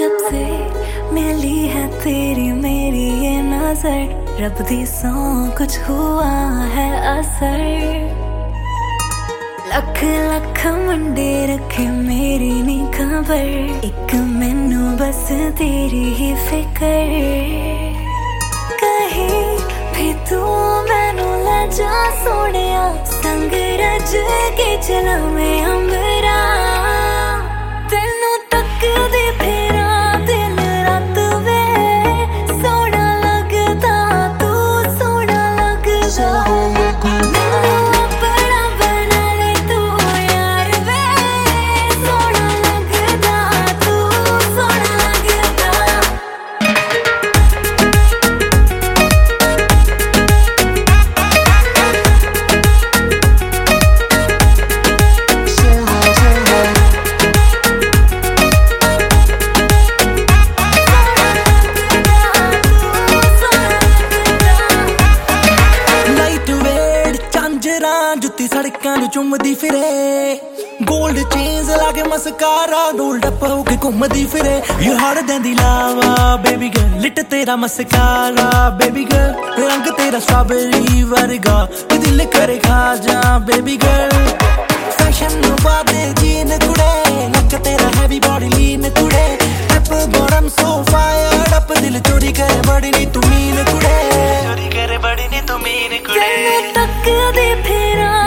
जब से मिली है तेरी मेरी ये नजर, रब दी सौ कुछ हुआ है असर। लख लख मंडे रखे मेरी नी खबर, एक मैनू बस तेरी ही फिकर। कहीं भी तू मैनू ले जा सोनिया, संग रज के चला मैं अंबरा। तेनू तकदी फिरा दिन रात वे, सोना लगदा तू सोना लगदा। मैनू अपना बना ले तू यार वे, सोना लगदा तू सोना लगदा। जुत्ती सड़कां नूं चुमदी फिरे, गोल्ड चेन्स लाके मस्कारा रोल्ड अप होके घुमदी फिरे। You harder than the lava baby girl, lit तेरा मस्कारा बेबी गर्ल, रंग तेरा स्ट्रॉबेरी वर्गा, दिल करे खा जा बेबी गर्ल। फैशन नूं बादे जीन कुड़े, लक तेरा हैवी बॉडी लीन कुड़े, up bottom so fired up, दिल चोरी करे बड़ी नी तू मीन कुड़े, चोरी करे बड़ी नी तू मीन कुड़े। तक दे फिरा